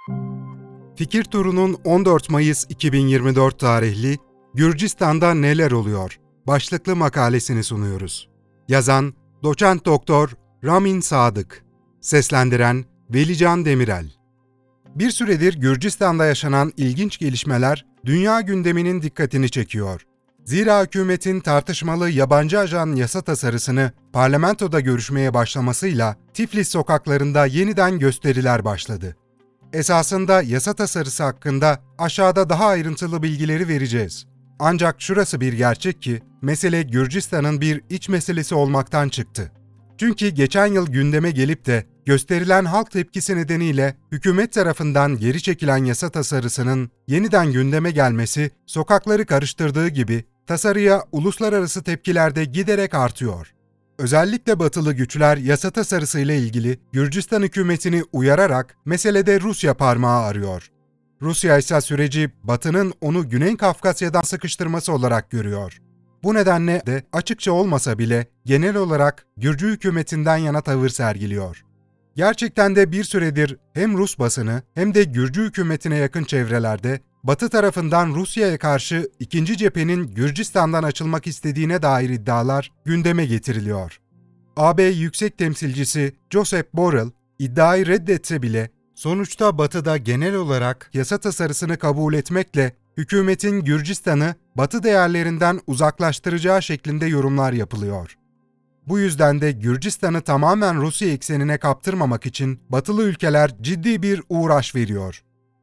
Fikir Turu'nun 14 Mayıs 2024 tarihli Gürcistan'da neler oluyor? Başlıklı makalesini sunuyoruz. Yazan Doçent Doktor Ramin Sadık. Seslendiren Velican Demirel. Bir süredir Gürcistan'da yaşanan ilginç gelişmeler dünya gündeminin dikkatini çekiyor. Zira hükümetin tartışmalı yabancı ajan yasa tasarısını parlamentoda görüşmeye başlamasıyla Tiflis sokaklarında yeniden gösteriler başladı. Esasında yasa tasarısı hakkında aşağıda daha ayrıntılı bilgileri vereceğiz. Ancak şurası bir gerçek ki, mesele Gürcistan'ın bir iç meselesi olmaktan çıktı. Çünkü geçen yıl gündeme gelip de gösterilen halk tepkisi nedeniyle hükümet tarafından geri çekilen yasa tasarısının yeniden gündeme gelmesi sokakları karıştırdığı gibi tasarıya uluslararası tepkiler de giderek artıyor. Özellikle batılı güçler yasa tasarısıyla ilgili Gürcistan hükümetini uyararak meselede Rusya parmağı arıyor. Rusya ise süreci Batı'nın onu Güney Kafkasya'dan sıkıştırması olarak görüyor. Bu nedenle de açıkça olmasa bile genel olarak Gürcü hükümetinden yana tavır sergiliyor. Gerçekten de bir süredir hem Rus basını hem de Gürcü hükümetine yakın çevrelerde Batı tarafından Rusya'ya karşı ikinci cephenin Gürcistan'dan açılmak istediğine dair iddialar gündeme getiriliyor. AB Yüksek Temsilcisi Josep Borrell iddiayı reddetse bile sonuçta Batı'da genel olarak yasa tasarısını kabul etmekle hükümetin Gürcistan'ı Batı değerlerinden uzaklaştıracağı şeklinde yorumlar yapılıyor. Bu yüzden de Gürcistan'ı tamamen Rusya eksenine kaptırmamak için Batılı ülkeler ciddi bir uğraş veriyor.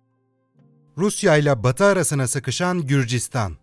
Rusya ile Batı arasına sıkışan Gürcistan.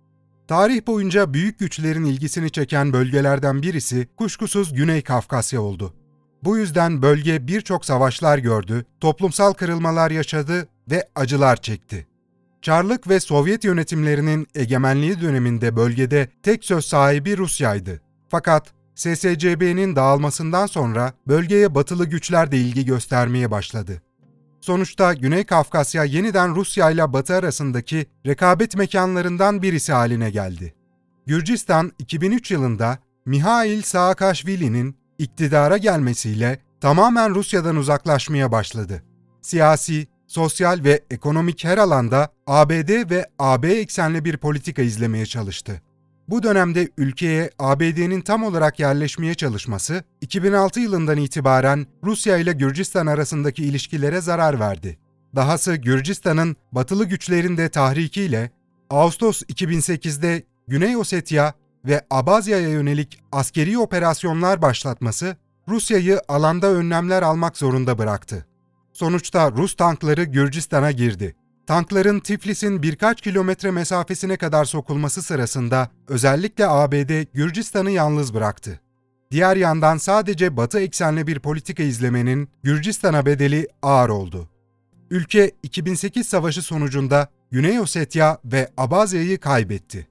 Tarih boyunca büyük güçlerin ilgisini çeken bölgelerden birisi kuşkusuz Güney Kafkasya oldu. Bu yüzden bölge birçok savaşlar gördü, toplumsal kırılmalar yaşadı ve acılar çekti. Çarlık ve Sovyet yönetimlerinin egemenliği döneminde bölgede tek söz sahibi Rusya'ydı. Fakat SSCB'nin dağılmasından sonra bölgeye batılı güçler de ilgi göstermeye başladı. Sonuçta Güney Kafkasya yeniden Rusya ile Batı arasındaki rekabet mekanlarından birisi haline geldi. Gürcistan 2003 yılında Mihail Saakashvili'nin iktidara gelmesiyle tamamen Rusya'dan uzaklaşmaya başladı. Siyasi, sosyal ve ekonomik her alanda ABD ve AB eksenli bir politika izlemeye çalıştı. Bu dönemde ülkeye ABD'nin tam olarak yerleşmeye çalışması, 2006 yılından itibaren Rusya ile Gürcistan arasındaki ilişkilere zarar verdi. Dahası Gürcistan'ın batılı güçlerin de tahrikiyle Ağustos 2008'de Güney Ossetya ve Abazya'ya yönelik askeri operasyonlar başlatması, Rusya'yı alanda önlemler almak zorunda bıraktı. Sonuçta Rus tankları Gürcistan'a girdi. Tankların Tiflis'in birkaç kilometre mesafesine kadar sokulması sırasında özellikle ABD Gürcistan'ı yalnız bıraktı. Diğer yandan sadece Batı eksenli bir politika izlemenin Gürcistan'a bedeli ağır oldu. Ülke 2008 savaşı sonucunda Güney Ossetya ve Abazya'yı kaybetti.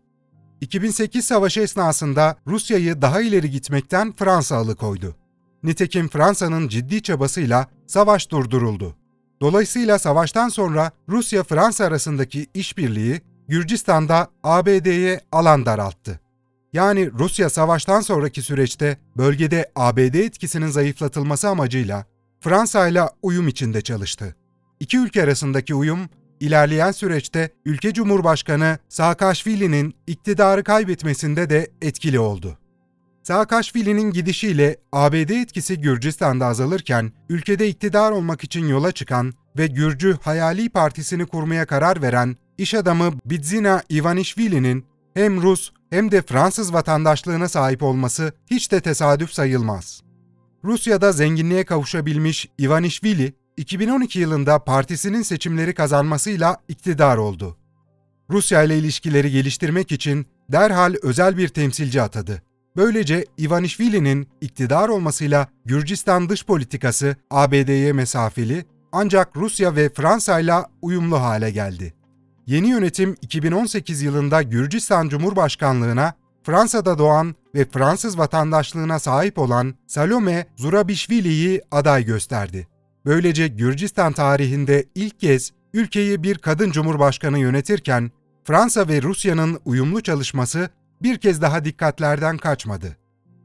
2008 savaşı esnasında Rusya'yı daha ileri gitmekten Fransa alıkoydu. Nitekim Fransa'nın ciddi çabasıyla savaş durduruldu. Dolayısıyla savaştan sonra Rusya-Fransa arasındaki işbirliği Gürcistan'da ABD'ye alan daralttı. Yani Rusya savaştan sonraki süreçte bölgede ABD etkisinin zayıflatılması amacıyla Fransa ile uyum içinde çalıştı. İki ülke arasındaki uyum, ilerleyen süreçte ülke Cumhurbaşkanı Saakashvili'nin iktidarı kaybetmesinde de etkili oldu. Saakashvili'nin gidişiyle ABD etkisi Gürcistan'da azalırken, ülkede iktidar olmak için yola çıkan ve Gürcü Hayali Partisi'ni kurmaya karar veren iş adamı Bidzina Ivanishvili'nin hem Rus hem de Fransız vatandaşlığına sahip olması hiç de tesadüf sayılmaz. Rusya'da zenginliğe kavuşabilmiş Ivanishvili, 2012 yılında partisinin seçimleri kazanmasıyla iktidar oldu. Rusya ile ilişkileri geliştirmek için derhal özel bir temsilci atadı. Böylece Ivanishvili'nin iktidar olmasıyla Gürcistan dış politikası ABD'ye mesafeli ancak Rusya ve Fransa ile uyumlu hale geldi. Yeni yönetim 2018 yılında Gürcistan Cumhurbaşkanlığına Fransa'da doğan ve Fransız vatandaşlığına sahip olan Salome Zurabishvili'yi aday gösterdi. Böylece Gürcistan tarihinde ilk kez ülkeyi bir kadın cumhurbaşkanı yönetirken Fransa ve Rusya'nın uyumlu çalışması bir kez daha dikkatlerden kaçmadı.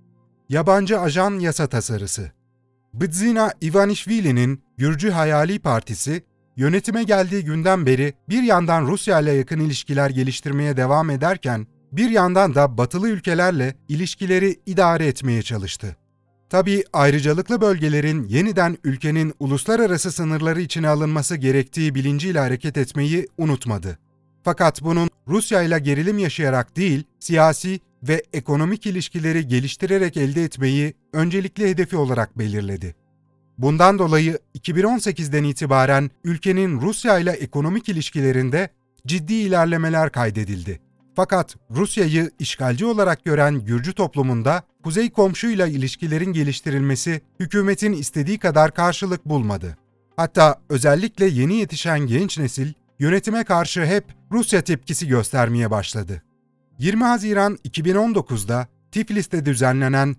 Yabancı ajan yasa tasarısı. Bidzina Ivanishvili'nin Gürcü Hayali Partisi, yönetime geldiği günden beri bir yandan Rusya ile yakın ilişkiler geliştirmeye devam ederken, bir yandan da batılı ülkelerle ilişkileri idare etmeye çalıştı. Tabii ayrıcalıklı bölgelerin yeniden ülkenin uluslararası sınırları içine alınması gerektiği bilinciyle hareket etmeyi unutmadı. Fakat bunun Rusya ile gerilim yaşayarak değil, siyasi ve ekonomik ilişkileri geliştirerek elde etmeyi öncelikli hedefi olarak belirledi. Bundan dolayı 2018'den itibaren ülkenin Rusya ile ekonomik ilişkilerinde ciddi ilerlemeler kaydedildi. Fakat Rusya'yı işgalci olarak gören Gürcü toplumunda kuzey komşuyla ilişkilerin geliştirilmesi hükümetin istediği kadar karşılık bulmadı. Hatta özellikle yeni yetişen genç nesil yönetime karşı hep Rusya tepkisi göstermeye başladı. 20 Haziran 2019'da Tiflis'te düzenlenen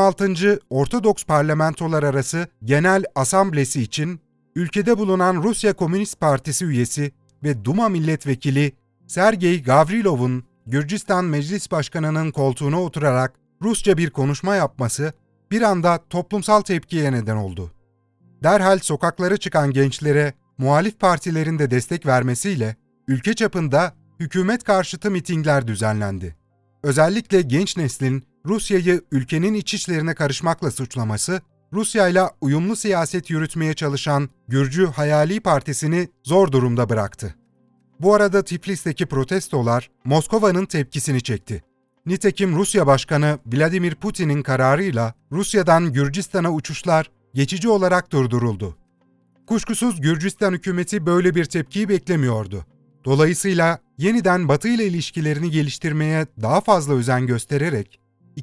26. Ortodoks Parlamentolar Arası Genel Asamblesi için ülkede bulunan Rusya Komünist Partisi üyesi ve Duma milletvekili Sergey Gavrilov'un Gürcistan Meclis Başkanı'nın koltuğuna oturarak Rusça bir konuşma yapması bir anda toplumsal tepkiye neden oldu. Derhal sokaklara çıkan gençlere muhalif partilerin de destek vermesiyle ülke çapında hükümet karşıtı mitingler düzenlendi. Özellikle genç neslin Rusya'yı ülkenin iç işlerine karışmakla suçlaması, Rusya ile uyumlu siyaset yürütmeye çalışan Gürcü Hayali Partisi'ni zor durumda bıraktı. Bu arada Tiflis'teki protestolar Moskova'nın tepkisini çekti. Nitekim Rusya Başkanı Vladimir Putin'in kararıyla Rusya'dan Gürcistan'a uçuşlar geçici olarak durduruldu. Kuşkusuz Gürcistan hükümeti böyle bir tepkiyi beklemiyordu. Dolayısıyla yeniden Batı ile ilişkilerini geliştirmeye daha fazla özen göstererek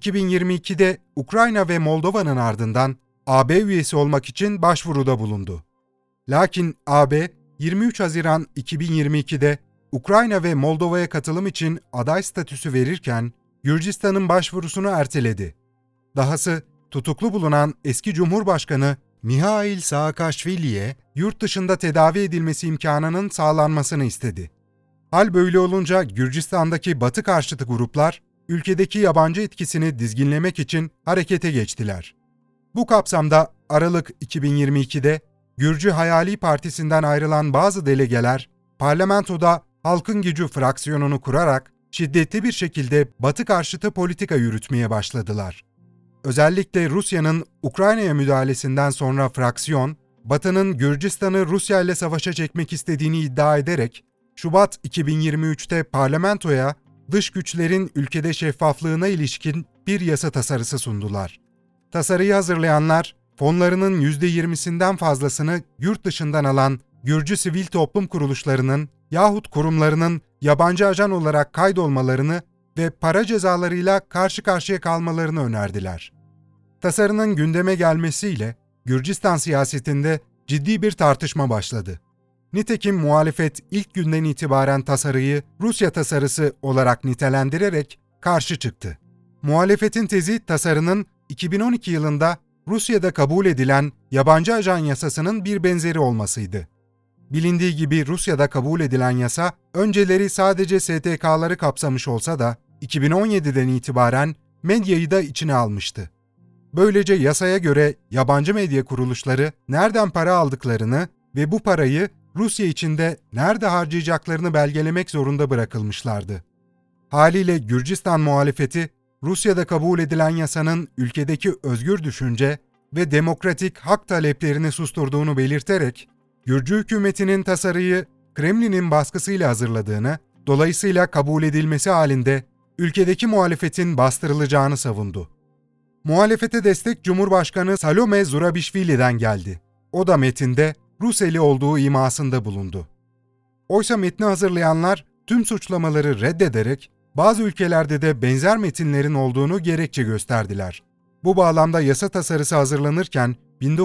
2022'de Ukrayna ve Moldova'nın ardından AB üyesi olmak için başvuruda bulundu. Lakin AB 23 Haziran 2022'de Ukrayna ve Moldova'ya katılım için aday statüsü verirken Gürcistan'ın başvurusunu erteledi. Dahası tutuklu bulunan eski Cumhurbaşkanı Mihail Saakashvili'ye yurt dışında tedavi edilmesi imkanının sağlanmasını istedi. Hal böyle olunca Gürcistan'daki Batı karşıtı gruplar ülkedeki yabancı etkisini dizginlemek için harekete geçtiler. Bu kapsamda Aralık 2022'de Gürcü Hayali Partisi'nden ayrılan bazı delegeler parlamentoda Halkın Gücü fraksiyonunu kurarak şiddetli bir şekilde Batı karşıtı politika yürütmeye başladılar. Özellikle Rusya'nın Ukrayna'ya müdahalesinden sonra fraksiyon, Batı'nın Gürcistan'ı Rusya ile savaşa çekmek istediğini iddia ederek Şubat 2023'te parlamentoya dış güçlerin ülkede şeffaflığına ilişkin bir yasa tasarısı sundular. Tasarıyı hazırlayanlar, fonlarının %20'sinden fazlasını yurt dışından alan Gürcü sivil toplum kuruluşlarının yahut kurumlarının yabancı ajan olarak kaydolmalarını ve para cezalarıyla karşı karşıya kalmalarını önerdiler. Tasarının gündeme gelmesiyle Gürcistan siyasetinde ciddi bir tartışma başladı. Nitekim muhalefet ilk günden itibaren tasarıyı Rusya tasarısı olarak nitelendirerek karşı çıktı. Muhalefetin tezi tasarının 2012 yılında Rusya'da kabul edilen yabancı ajan yasasının bir benzeri olmasıydı. Bilindiği gibi Rusya'da kabul edilen yasa önceleri sadece STK'ları kapsamış olsa da 2017'den itibaren medyayı da içine almıştı. Böylece yasaya göre yabancı medya kuruluşları nereden para aldıklarını ve bu parayı Rusya içinde nerede harcayacaklarını belgelemek zorunda bırakılmışlardı. Haliyle Gürcistan muhalefeti, Rusya'da kabul edilen yasanın ülkedeki özgür düşünce ve demokratik hak taleplerini susturduğunu belirterek, Gürcü hükümetinin tasarıyı Kremlin'in baskısıyla hazırladığını, dolayısıyla kabul edilmesi halinde ülkedeki muhalefetin bastırılacağını savundu. Muhalefete destek Cumhurbaşkanı Salome Zurabishvili'den geldi. O da metinde Rus eli olduğu imasında bulundu. Oysa metni hazırlayanlar tüm suçlamaları reddederek bazı ülkelerde de benzer metinlerin olduğunu gerekçe gösterdiler. Bu bağlamda yasa tasarısı hazırlanırken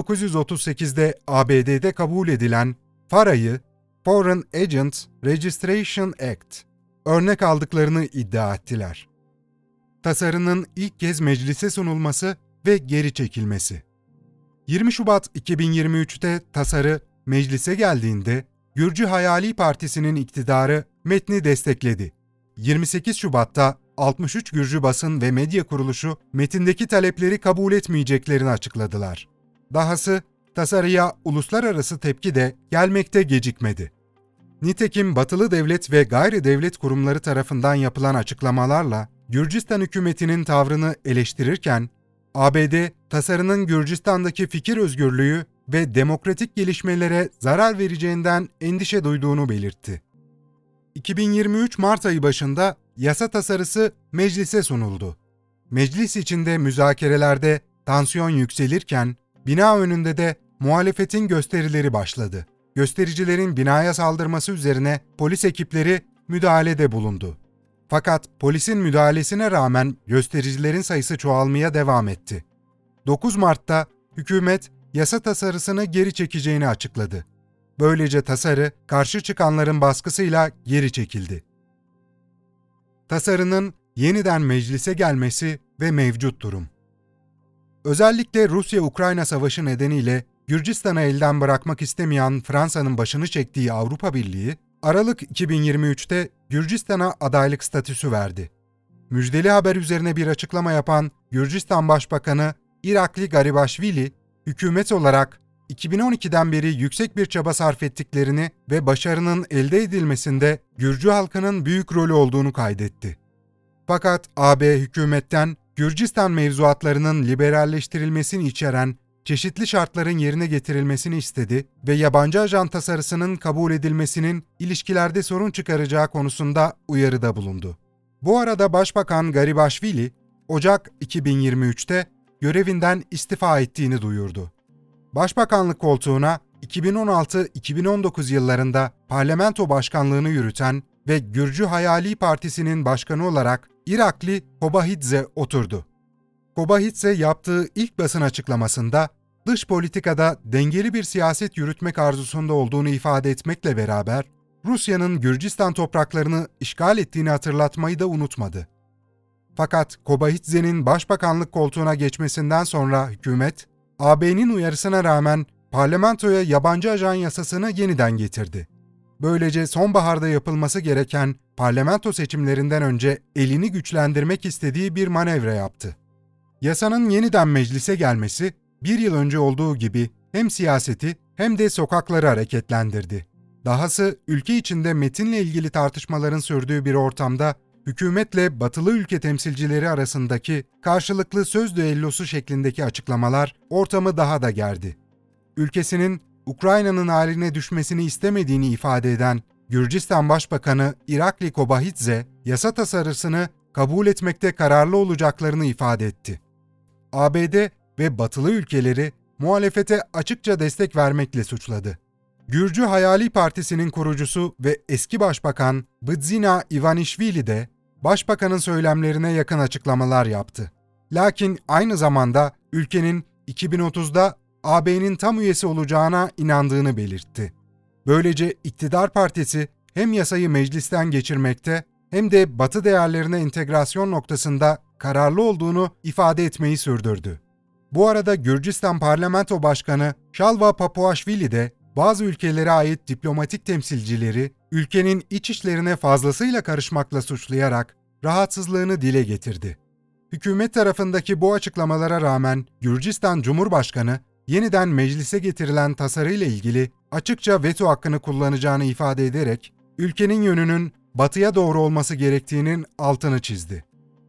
1938'de ABD'de kabul edilen FARA'yı Foreign Agents Registration Act örnek aldıklarını iddia ettiler. Tasarının ilk kez meclise sunulması ve geri çekilmesi. 20 Şubat 2023'te tasarı meclise geldiğinde Gürcü Hayali Partisi'nin iktidarı metni destekledi. 28 Şubat'ta 63 Gürcü basın ve medya kuruluşu metindeki talepleri kabul etmeyeceklerini açıkladılar. Dahası tasarıya uluslararası tepki de gelmekte gecikmedi. Nitekim batılı devlet ve gayri devlet kurumları tarafından yapılan açıklamalarla Gürcistan hükümetinin tavrını eleştirirken, ABD, tasarının Gürcistan'daki fikir özgürlüğü ve demokratik gelişmelere zarar vereceğinden endişe duyduğunu belirtti. 2023 Mart ayı başında yasa tasarısı meclise sunuldu. Meclis içinde müzakerelerde tansiyon yükselirken, bina önünde de muhalefetin gösterileri başladı. Göstericilerin binaya saldırması üzerine polis ekipleri müdahalede bulundu. Fakat polisin müdahalesine rağmen göstericilerin sayısı çoğalmaya devam etti. 9 Mart'ta hükümet yasa tasarısını geri çekeceğini açıkladı. Böylece tasarı karşı çıkanların baskısıyla geri çekildi. Tasarının yeniden meclise gelmesi ve mevcut durum. Özellikle Rusya-Ukrayna savaşı nedeniyle Gürcistan'ı elden bırakmak istemeyen Fransa'nın başını çektiği Avrupa Birliği, Aralık 2023'te Gürcistan'a adaylık statüsü verdi. Müjdeli haber üzerine bir açıklama yapan Gürcistan Başbakanı Irakli Garibashvili, hükümet olarak 2012'den beri yüksek bir çaba sarf ettiklerini ve başarının elde edilmesinde Gürcü halkının büyük rolü olduğunu kaydetti. Fakat AB hükümetten Gürcistan mevzuatlarının liberalleştirilmesini içeren çeşitli şartların yerine getirilmesini istedi ve yabancı ajan tasarısının kabul edilmesinin ilişkilerde sorun çıkaracağı konusunda uyarıda bulundu. Bu arada Başbakan Garibashvili, Ocak 2023'te görevinden istifa ettiğini duyurdu. Başbakanlık koltuğuna 2016-2019 yıllarında parlamento başkanlığını yürüten ve Gürcü Hayali Partisi'nin başkanı olarak Irakli Kobahidze oturdu. Kobahidze yaptığı ilk basın açıklamasında dış politikada dengeli bir siyaset yürütmek arzusunda olduğunu ifade etmekle beraber Rusya'nın Gürcistan topraklarını işgal ettiğini hatırlatmayı da unutmadı. Fakat Kobahidze'nin başbakanlık koltuğuna geçmesinden sonra hükümet, AB'nin uyarısına rağmen parlamentoya yabancı ajan yasasını yeniden getirdi. Böylece sonbaharda yapılması gereken parlamento seçimlerinden önce elini güçlendirmek istediği bir manevra yaptı. Yasanın yeniden meclise gelmesi, bir yıl önce olduğu gibi hem siyaseti hem de sokakları hareketlendirdi. Dahası ülke içinde metinle ilgili tartışmaların sürdüğü bir ortamda hükümetle batılı ülke temsilcileri arasındaki karşılıklı söz düellosu şeklindeki açıklamalar ortamı daha da gerdi. Ülkesinin Ukrayna'nın haline düşmesini istemediğini ifade eden Gürcistan Başbakanı Irakli Kobahidze, yasa tasarısını kabul etmekte kararlı olacaklarını ifade etti. ABD ve batılı ülkeleri muhalefete açıkça destek vermekle suçladı. Gürcü Hayali Partisi'nin kurucusu ve eski başbakan Bidzina Ivanishvili de başbakanın söylemlerine yakın açıklamalar yaptı. Lakin aynı zamanda ülkenin 2030'da AB'nin tam üyesi olacağına inandığını belirtti. Böylece iktidar partisi hem yasayı meclisten geçirmekte hem de Batı değerlerine entegrasyon noktasında kararlı olduğunu ifade etmeyi sürdürdü. Bu arada Gürcistan Parlamento Başkanı Shalva Papuashvili de bazı ülkelere ait diplomatik temsilcileri ülkenin iç işlerine fazlasıyla karışmakla suçlayarak rahatsızlığını dile getirdi. Hükümet tarafındaki bu açıklamalara rağmen Gürcistan Cumhurbaşkanı yeniden meclise getirilen tasarıyla ilgili açıkça veto hakkını kullanacağını ifade ederek ülkenin yönünün batıya doğru olması gerektiğinin altını çizdi.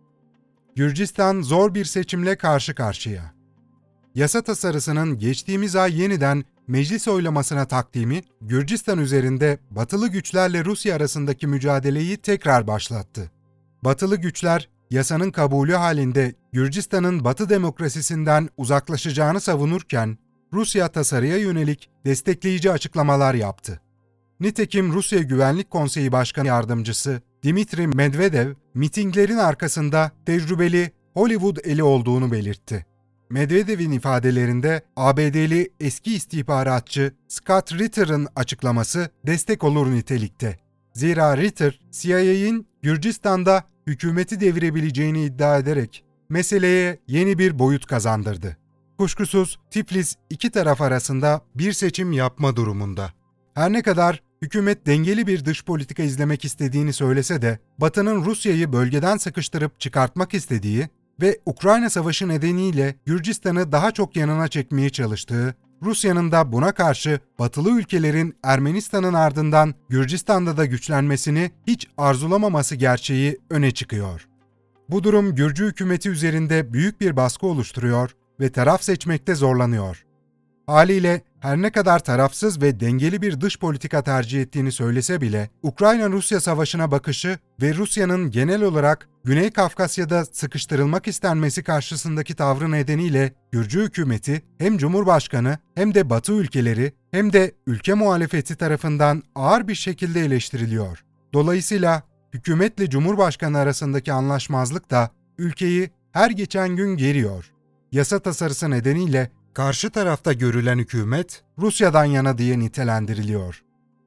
Gürcistan zor bir seçimle karşı karşıya. Yasa tasarısının geçtiğimiz ay yeniden meclis oylamasına takdimi, Gürcistan üzerinde batılı güçlerle Rusya arasındaki mücadeleyi tekrar başlattı. Batılı güçler, yasanın kabulü halinde Gürcistan'ın Batı demokrasisinden uzaklaşacağını savunurken, Rusya tasarıya yönelik destekleyici açıklamalar yaptı. Nitekim Rusya Güvenlik Konseyi Başkanı Yardımcısı Dmitri Medvedev, mitinglerin arkasında tecrübeli Hollywood eli olduğunu belirtti. Medvedev'in ifadelerinde ABD'li eski istihbaratçı Scott Ritter'ın açıklaması destek olur nitelikte. Zira Ritter, CIA'in Gürcistan'da hükümeti devirebileceğini iddia ederek meseleye yeni bir boyut kazandırdı. Kuşkusuz Tiflis iki taraf arasında bir seçim yapma durumunda. Her ne kadar hükümet dengeli bir dış politika izlemek istediğini söylese de, Batı'nın Rusya'yı bölgeden sıkıştırıp çıkartmak istediği ve Ukrayna Savaşı nedeniyle Gürcistan'ı daha çok yanına çekmeye çalıştığı, Rusya'nın da buna karşı Batılı ülkelerin Ermenistan'ın ardından Gürcistan'da da güçlenmesini hiç arzulamaması gerçeği öne çıkıyor. Bu durum Gürcü hükümeti üzerinde büyük bir baskı oluşturuyor ve taraf seçmekte zorlanıyor. Haliyle her ne kadar tarafsız ve dengeli bir dış politika tercih ettiğini söylese bile, Ukrayna-Rusya savaşına bakışı ve Rusya'nın genel olarak Güney Kafkasya'da sıkıştırılmak istenmesi karşısındaki tavrı nedeniyle Gürcü hükümeti hem Cumhurbaşkanı hem de Batı ülkeleri hem de ülke muhalefeti tarafından ağır bir şekilde eleştiriliyor. Dolayısıyla hükümetle Cumhurbaşkanı arasındaki anlaşmazlık da ülkeyi her geçen gün geriyor. Yasa tasarısı nedeniyle karşı tarafta görülen hükümet Rusya'dan yana diye nitelendiriliyor.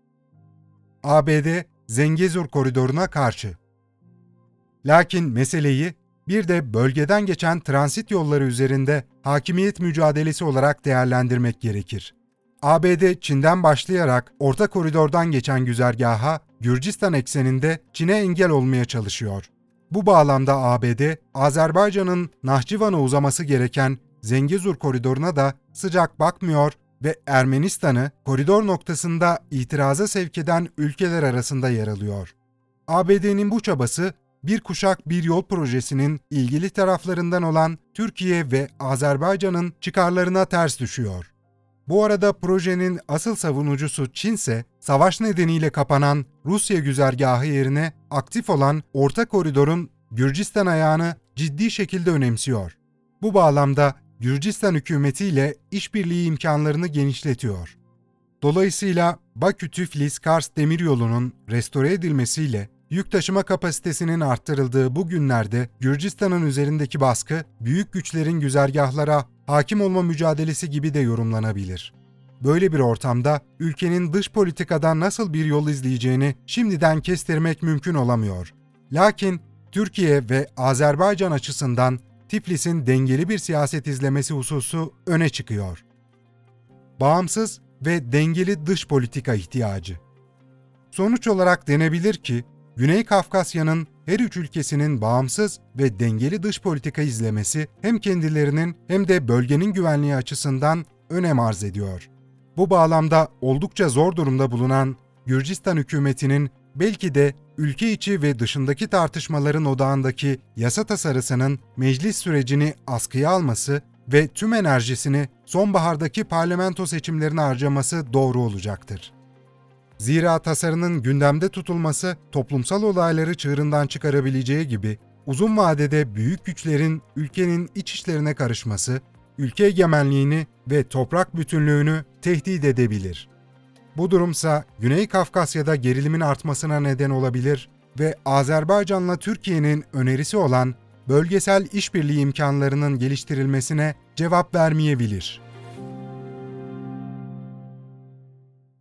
ABD, Zengezur koridoruna karşı. Lakin meseleyi bir de bölgeden geçen transit yolları üzerinde hakimiyet mücadelesi olarak değerlendirmek gerekir. ABD, Çin'den başlayarak Orta Koridor'dan geçen güzergaha Gürcistan ekseninde Çin'e engel olmaya çalışıyor. Bu bağlamda ABD, Azerbaycan'ın Nahçıvan'a uzaması gereken Zengezur koridoruna da sıcak bakmıyor ve Ermenistan'ı koridor noktasında itiraza sevk eden ülkeler arasında yer alıyor. ABD'nin bu çabası, Bir Kuşak Bir Yol projesinin ilgili taraflarından olan Türkiye ve Azerbaycan'ın çıkarlarına ters düşüyor. Bu arada projenin asıl savunucusu Çin ise savaş nedeniyle kapanan Rusya güzergahı yerine aktif olan Orta Koridor'un Gürcistan ayağını ciddi şekilde önemsiyor. Bu bağlamda Gürcistan hükümetiyle işbirliği imkanlarını genişletiyor. Dolayısıyla Bakü-Tiflis-Kars demiryolunun restore edilmesiyle yük taşıma kapasitesinin arttırıldığı bu günlerde Gürcistan'ın üzerindeki baskı büyük güçlerin güzergahlara hakim olma mücadelesi gibi de yorumlanabilir. Böyle bir ortamda ülkenin dış politikadan nasıl bir yol izleyeceğini şimdiden kestirmek mümkün olamıyor. Lakin Türkiye ve Azerbaycan açısından Tiflis'in dengeli bir siyaset izlemesi hususu öne çıkıyor. Bağımsız ve dengeli dış politika ihtiyacı. Sonuç olarak denebilir ki, Güney Kafkasya'nın her üç ülkesinin bağımsız ve dengeli dış politika izlemesi hem kendilerinin hem de bölgenin güvenliği açısından önem arz ediyor. Bu bağlamda oldukça zor durumda bulunan Gürcistan hükümetinin belki de ülke içi ve dışındaki tartışmaların odağındaki yasa tasarısının meclis sürecini askıya alması ve tüm enerjisini sonbahardaki parlamento seçimlerine harcaması doğru olacaktır. Zira tasarının gündemde tutulması toplumsal olayları çığırından çıkarabileceği gibi uzun vadede büyük güçlerin ülkenin iç işlerine karışması, ülke egemenliğini ve toprak bütünlüğünü tehdit edebilir. Bu durumsa Güney Kafkasya'da gerilimin artmasına neden olabilir ve Azerbaycan'la Türkiye'nin önerisi olan bölgesel işbirliği imkanlarının geliştirilmesine cevap vermeyebilir.